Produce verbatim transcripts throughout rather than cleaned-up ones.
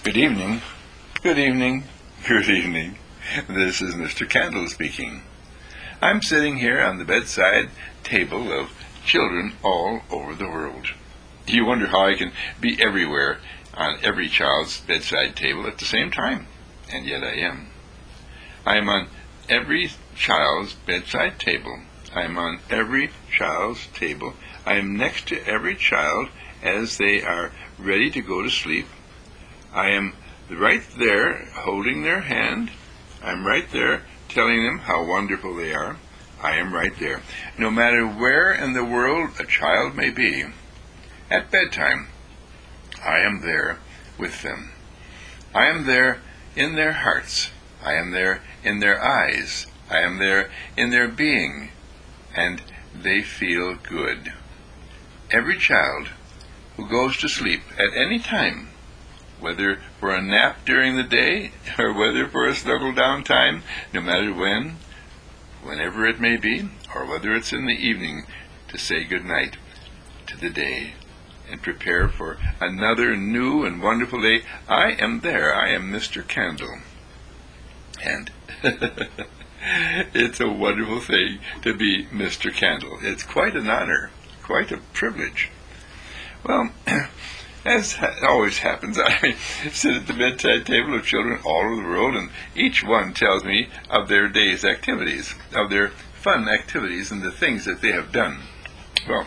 Good evening, good evening, good evening. This is Mister Candle speaking. I'm sitting here on the bedside table of children all over the world. You wonder how I can be everywhere on every child's bedside table at the same time, and yet I am. I am on every child's bedside table. I am on every child's table. I am next to every child as they are ready to go to sleep. I am right there holding their hand. I'm right there telling them how wonderful they are. I am right there. No matter where in the world a child may be, at bedtime, I am there with them. I am there in their hearts. I am there in their eyes. I am there in their being. And they feel good. Every child who goes to sleep at any time, whether for a nap during the day or whether for a snuggle down time, no matter when, whenever it may be, or whether it's in the evening, to say good night to the day and prepare for another new and wonderful day. I am there. I am Mister Candle. And it's a wonderful thing to be Mister Candle. It's quite an honor, quite a privilege. Well, as ha- always happens, I sit at the bedside table of children all over the world, and each one tells me of their day's activities, of their fun activities, and the things that they have done. Well,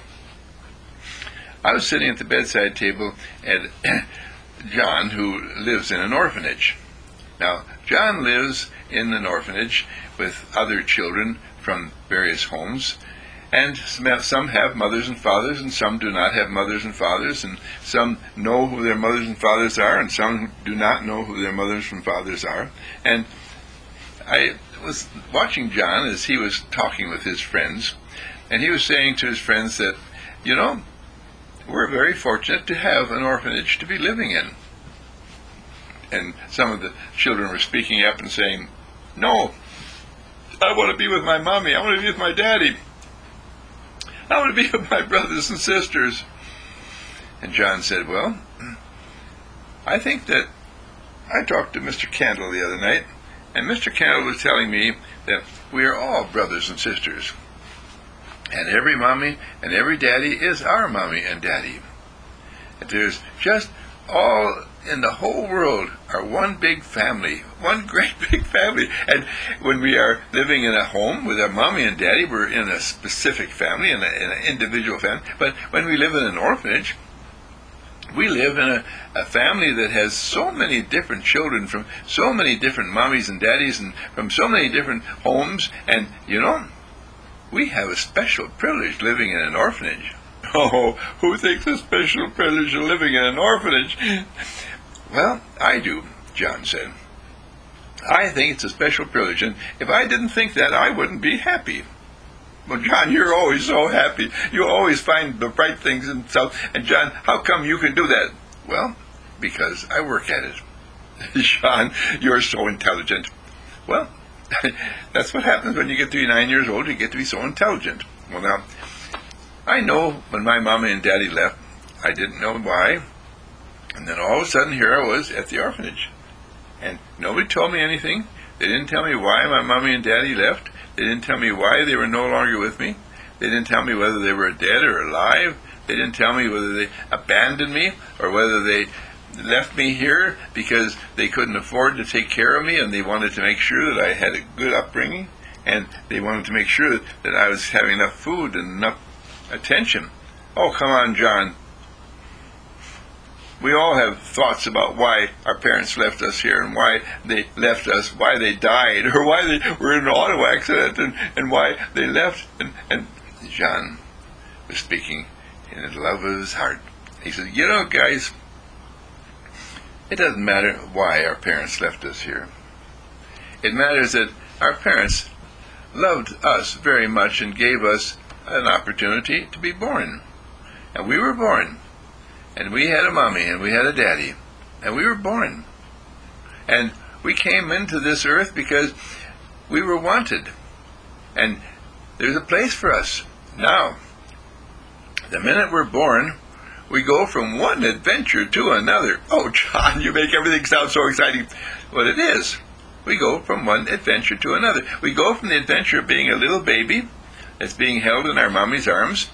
I was sitting at the bedside table at John, who lives in an orphanage. Now, John lives in an orphanage with other children from various homes, and some have mothers and fathers, and some do not have mothers and fathers, and some know who their mothers and fathers are, and some do not know who their mothers and fathers are. And I was watching John as he was talking with his friends, and he was saying to his friends that, you know, we're very fortunate to have an orphanage to be living in. And some of the children were speaking up and saying, no, I want to be with my mommy, I want to be with my daddy, I want to be with my brothers and sisters. And John said, well, I think that I talked to Mister Candle the other night, and Mister Candle was telling me that we are all brothers and sisters. And every mommy and every daddy is our mommy and daddy. And there's just all in the whole world are one big family, one great big family. And when we are living in a home with our mommy and daddy, we're in a specific family, in, a, in an individual family. But when we live in an orphanage, we live in a, a family that has so many different children from so many different mommies and daddies and from so many different homes. And, you know, we have a special privilege living in an orphanage. Oh, who thinks a special privilege of living in an orphanage? Well, I do, John said. I think it's a special privilege, and if I didn't think that, I wouldn't be happy. Well, John, you're always so happy. You always find the bright things and stuff. And John, how come you can do that? Well, because I work at it. John, you're so intelligent. Well, that's what happens when you get to be nine years old. You get to be so intelligent. Well, now, I know when my mommy and daddy left, I didn't know why. And then all of a sudden, here I was at the orphanage. And nobody told me anything. They didn't tell me why my mommy and daddy left. They didn't tell me why they were no longer with me. They didn't tell me whether they were dead or alive. They didn't tell me whether they abandoned me or whether they left me here because they couldn't afford to take care of me and they wanted to make sure that I had a good upbringing and they wanted to make sure that I was having enough food and enough attention. Oh, come on, John. We all have thoughts about why our parents left us here and why they left us, why they died, or why they were in an auto accident and, and why they left. And, and John was speaking in the love of his heart. He said, you know, guys, it doesn't matter why our parents left us here. It matters that our parents loved us very much and gave us an opportunity to be born. And we were born. And we had a mommy and we had a daddy. And we were born. And we came into this earth because we were wanted. And there's a place for us. Now, the minute we're born, We go from one adventure to another. Oh, John, you make everything sound so exciting. Well, it is. We go from one adventure to another. We go from the adventure of being a little baby that's being held in our mommy's arms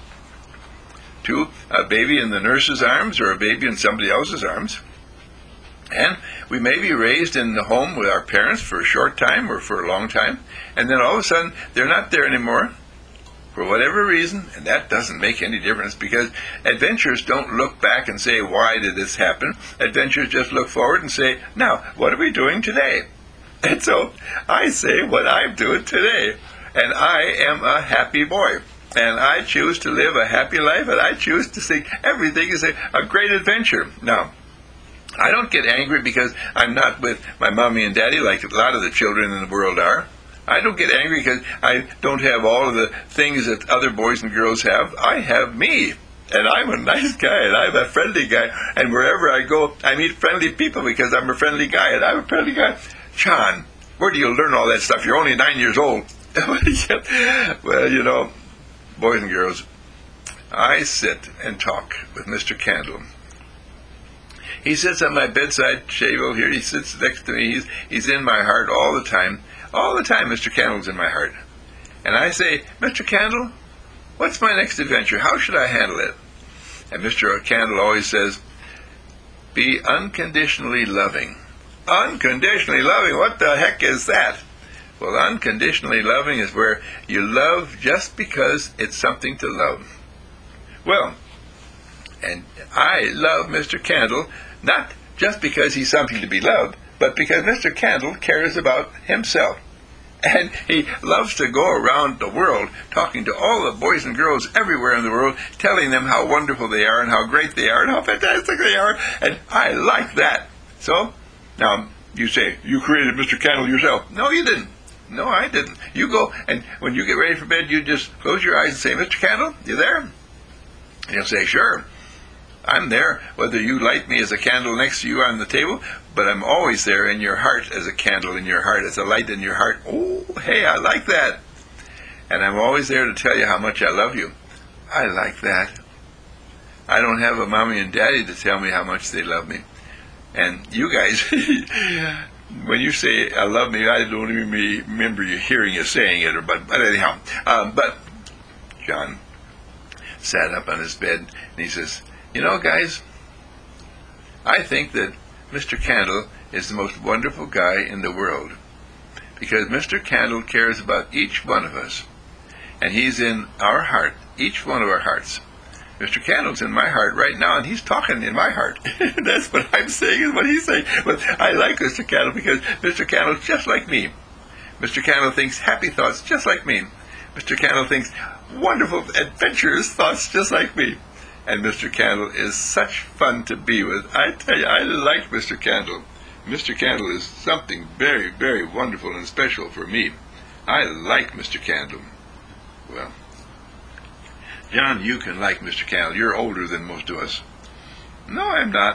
to a baby in the nurse's arms or a baby in somebody else's arms. And we may be raised in the home with our parents for a short time or for a long time, and then all of a sudden they're not there anymore for whatever reason, and that doesn't make any difference, because adventures don't look back and say, why did this happen? Adventures just look forward and say, now, what are we doing today? And so I say what I'm doing today, and I am a happy boy. And I choose to live a happy life, and I choose to think everything is a, a great adventure. Now, I don't get angry because I'm not with my mommy and daddy like a lot of the children in the world are. I don't get angry because I don't have all of the things that other boys and girls have. I have me. And I'm a nice guy, and I'm a friendly guy. And wherever I go, I meet friendly people because I'm a friendly guy, and I'm a friendly guy. John, where do you learn all that stuff? You're only nine years old. Well, you know, boys and girls, I sit and talk with Mister Candle. He sits at my bedside table here. He sits next to me. He's, he's in my heart all the time. All the time, Mister Candle's in my heart. And I say, Mister Candle, what's my next adventure? How should I handle it? And Mister Candle always says, be unconditionally loving. Unconditionally loving? What the heck is that? Well, unconditionally loving is where you love just because it's something to love. Well, and I love Mister Candle, not just because he's something to be loved, but because Mister Candle cares about himself. And he loves to go around the world talking to all the boys and girls everywhere in the world, telling them how wonderful they are and how great they are and how fantastic they are. And I like that. So, now, you say, you created Mister Candle yourself. No, you didn't. No, I didn't. You go, and when you get ready for bed, you just close your eyes and say, Mister Candle, you there? And he'll say, sure. I'm there, whether you light me as a candle next to you on the table, but I'm always there in your heart as a candle in your heart, as a light in your heart. Oh, hey, I like that. And I'm always there to tell you how much I love you. I like that. I don't have a mommy and daddy to tell me how much they love me. And you guys, when you say I love me, I don't even remember you hearing you saying it. Or, but, but anyhow, um, but John sat up on his bed and he says, you know, guys, I think that Mister Candle is the most wonderful guy in the world, because Mister Candle cares about each one of us, and he's in our heart, each one of our hearts. Mister Candle's in my heart right now, and he's talking in my heart. That's what I'm saying is what he's saying. But I like Mister Candle because Mister Candle's just like me. Mister Candle thinks happy thoughts just like me. Mister Candle thinks wonderful, adventurous thoughts just like me. And Mister Candle is such fun to be with. I tell you, I like Mister Candle. Mister Candle is something very, very wonderful and special for me. I like Mister Candle. Well, John, you can like Mister Candle. You're older than most of us. No, I'm not.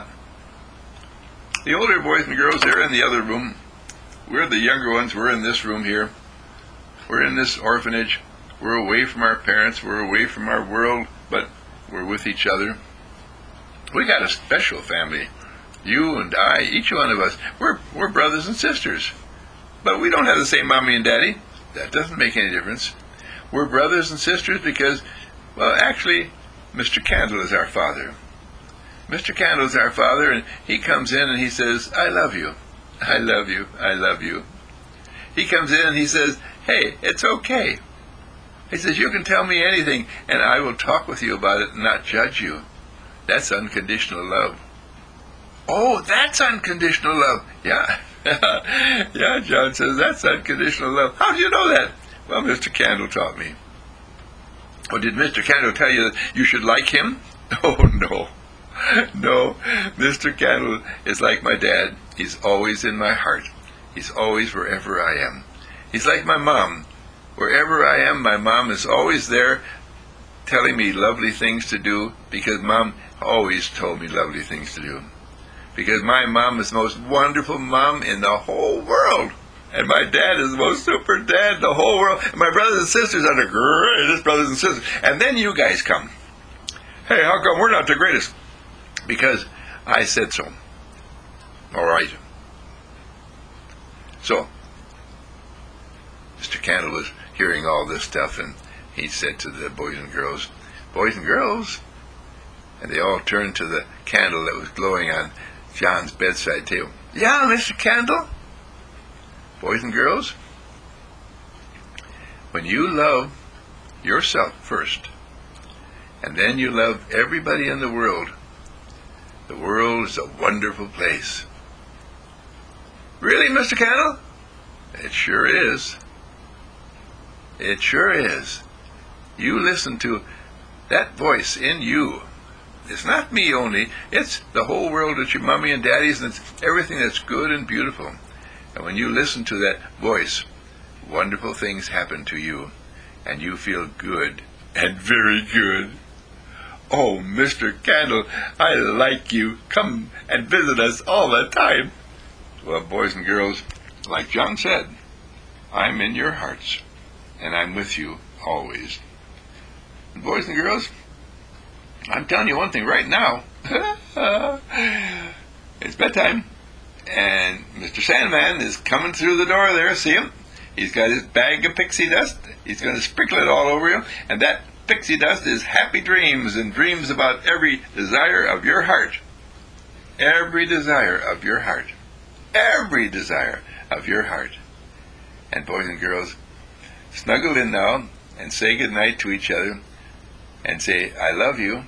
The older boys and girls, they're in the other room. We're the younger ones. We're in this room here. We're in this orphanage. We're away from our parents. We're away from our world, but we're with each other. We got a special family. You and I, each one of us, we're we're brothers and sisters. But we don't have the same mommy and daddy. That doesn't make any difference. We're brothers and sisters because, well, actually, Mister Candle is our father. Mister Candle is our father, and he comes in and he says, I love you. I love you. I love you. He comes in and he says, hey, it's okay. He says, you can tell me anything, and I will talk with you about it and not judge you. That's unconditional love. Oh, that's unconditional love. Yeah. Yeah, John says, that's unconditional love. How do you know that? Well, Mister Candle taught me. Well, did Mister Candle tell you that you should like him? Oh, no. No. Mister Candle is like my dad. He's always in my heart. He's always wherever I am. He's like my mom. Wherever I am, my mom is always there telling me lovely things to do, because Mom always told me lovely things to do. Because my mom is the most wonderful mom in the whole world. And my dad is the most super dad in the whole world. And my brothers and sisters are the greatest brothers and sisters. And then you guys come. Hey, how come we're not the greatest? because I said so. All right. So, Mister Candle was hearing all this stuff, and he said to the boys and girls, "Boys and girls," and they all turned to the candle that was glowing on John's bedside table. "Yeah, Mister Candle?" "Boys and girls, when you love yourself first, and then you love everybody in the world, the world is a wonderful place." "Really, Mister Candle?" "It sure is. It sure is. You listen to that voice in you. It's not me only. It's the whole world. It's your mommy and daddy's, and it's everything that's good and beautiful. And when you listen to that voice, wonderful things happen to you, and you feel good, and very good. Oh, Mister Candle, I like you. Come and visit us all the time." Well, boys and girls, like John said, I'm in your hearts, and I'm with you always. And boys and girls, I'm telling you one thing right now. It's bedtime, and Mister Sandman is coming through the door there. See him? He's got his bag of pixie dust. He's going to sprinkle it all over you, and that pixie dust is happy dreams, and dreams about every desire of your heart. Every desire of your heart. Every desire of your heart. And boys and girls, snuggle in now and say goodnight to each other and say, "I love you."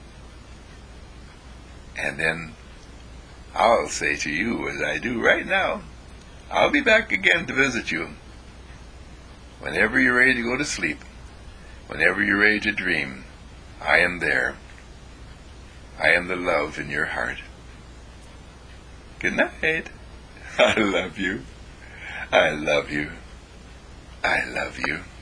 And then I'll say to you, as I do right now, I'll be back again to visit you. Whenever you're ready to go to sleep, whenever you're ready to dream, I am there. I am the love in your heart. Good night. I love you. I love you. I love you.